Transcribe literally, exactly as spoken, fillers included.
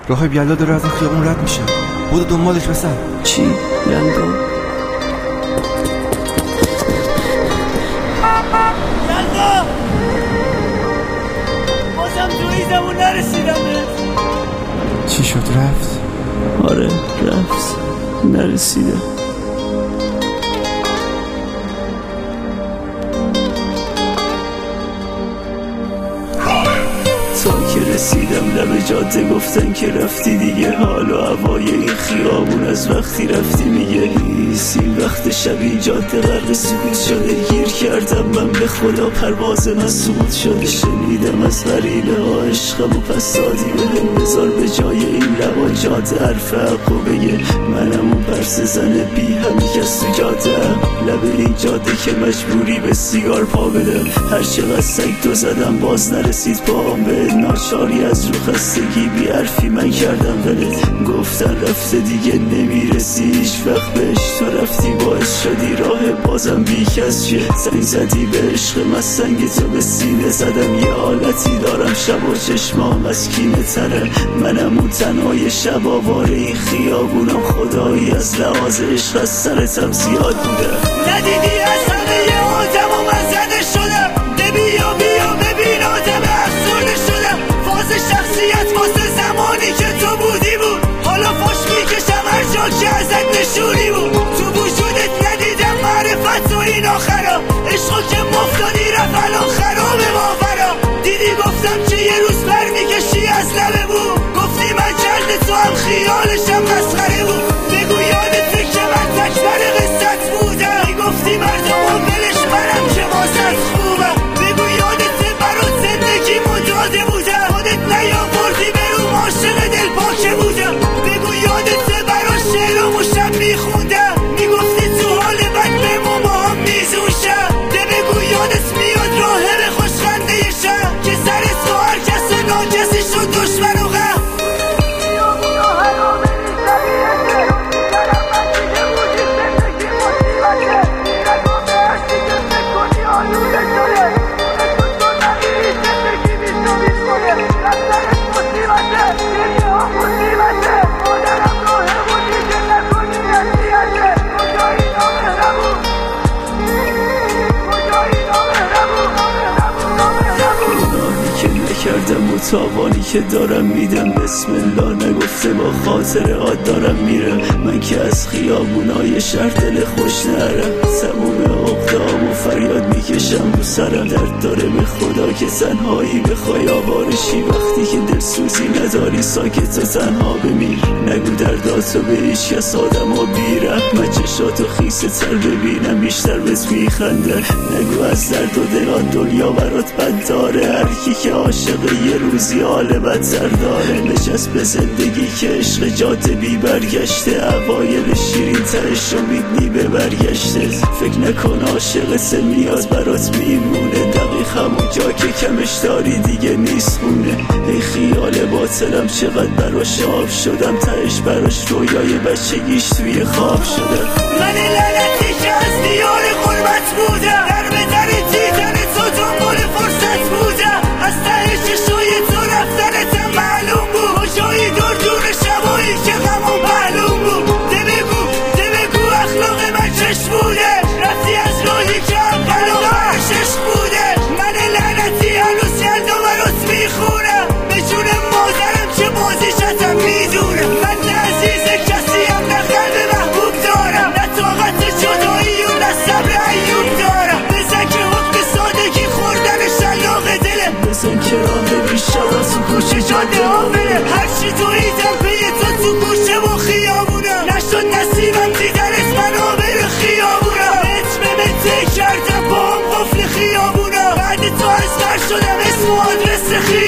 راه بیالله داره از این خیابون رد میشه. بودو دنبالش بسن. چی؟ یلدا؟ یلدا! بازم توی زمون نرسیدم بهت. چی شد رفت؟ آره رفت، نرسیده. تا که رسیدم لب جاده گفتن که رفتی دیگه. حال و هوای این خیابون از وقتی رفتی میگه نیست. این وقت شب این جاده غرق سکوت شده. گیر کردم من به خدا، پرواز من سقوط شده. شنیدم از غریبه ها عشقم و پس دادی بهم. بذار به جای این لبا جاده حرف حق و بگه. منم اون پرس زن بی همی کس تو جاده. لب این جاده که مجبوری به سیگار پا بده. هر چقدر سگ تو زدم باز نرسید پاهم به. ناچاری از رو خستگی بی حرفی من کردم ولت. گفتن رفته دیگه نمیرسی هیچ وقت بهش. تو رفتی باعث شدی راه بازم بی کس شه. زنگ زدی به عشق من سنگ تو به سینه زدم. یه حالتی دارم شب و چشمام از کینه تره. منم اون تنهای شب آواره این خیابونم. خدایی از لحاظ عشق از سرتم زیاد بوده. ندیدی از همه آدم و من زده شدم. بیا بیا ببین آدم افسرده شدم. فاز شخصیت واسه زمانی که تو بودی بود. حالا فاش میکشم هر جا که ازت نشونی بود. تو وجودت ندیدم معرفت و این آخرا. عشقا که مفتادی رفت الان خرابه باورا. دیدی گفتم که یه روز بر میکشی از لبه بود. گفتی من جلد تو هم خیالشم مسخره بود. بگو یادته که من تکبر قصت بودم. گفتی مردم و بلش منم که واسط خوبم. بگو یادته برات زندگی مداده بودم. خودت نیاوردی برو عاشق دل پاکه بودم. بگو یادته برات شعرامو شب میخوندم. میگفتی تو حال بد به ماما هم میزون شم. ده بگو یادت میاد راهه به خوشخنده شم. که سرت با هر کس ناکسی شد دشمن و غم. کردم و تاوانی که دارم میدم بسم الله نگفته با خاطرات دارم میرم. من که از خیابونای شهر دل خوش نرم. تموم عقده‌ام و فریاد میکشم رو سرم. درد داره به خدا که تنهایی بخوای آوارشی. وقتی که دلسوزی نداری ساکت و تنها بمیر. نگو درداتو به هیچ کس آدم ها بی رحمت. چشاتو خیسه تر ببینم بیشتر بهت میخنده. نگو از درد و دلان دنیا برات بد داره. هر کی که عاشق یه روزی حال بدتر داره. نشست به زندگی که عشق جاده بی برگشته. اوایل شیرین ترش امیدنی به برگشته. فکر نکن عاشقت میاد برات میمونه. دقیق همون جا که کمش داری دیگه نیست خونه. ای خیال باطلم چقدر براش آب شدم. تهش براش رویای بچگیش توی خواب شدم. من لعنتی که از دیار غربت بودم. در به در دیدن تو دنبال فرصت بودم. از ته چشای تو رفتنتم معلوم بود. کجایی دور دور شبایی که غمم معلوم بود. ده بگو ده بگو اخلاق من چش بوده. رفتی از راهی که اول و عشق بوده. من لعنتی هنوز یلدا برات میخونم. به جون مادرم که بازیشتم میدونم. من نه عزیز کسیم نه قلب محبوب دارم. نه طاقت جدایی و نه صبر ایوب دارم. بزن که حکم سادگی خوردن شلاق دلم. بزن که راه بیشتر تو کوچه جاده ها بره. هرچی تو ایدم پیه تو تو گوشه و خیابونم. نشد نصیبم دیدنت منو بره خیابونم. متر به متر کردم با هم قفل خیابونم. بعد تو از بر شدم اسم و آدرس خیابونم.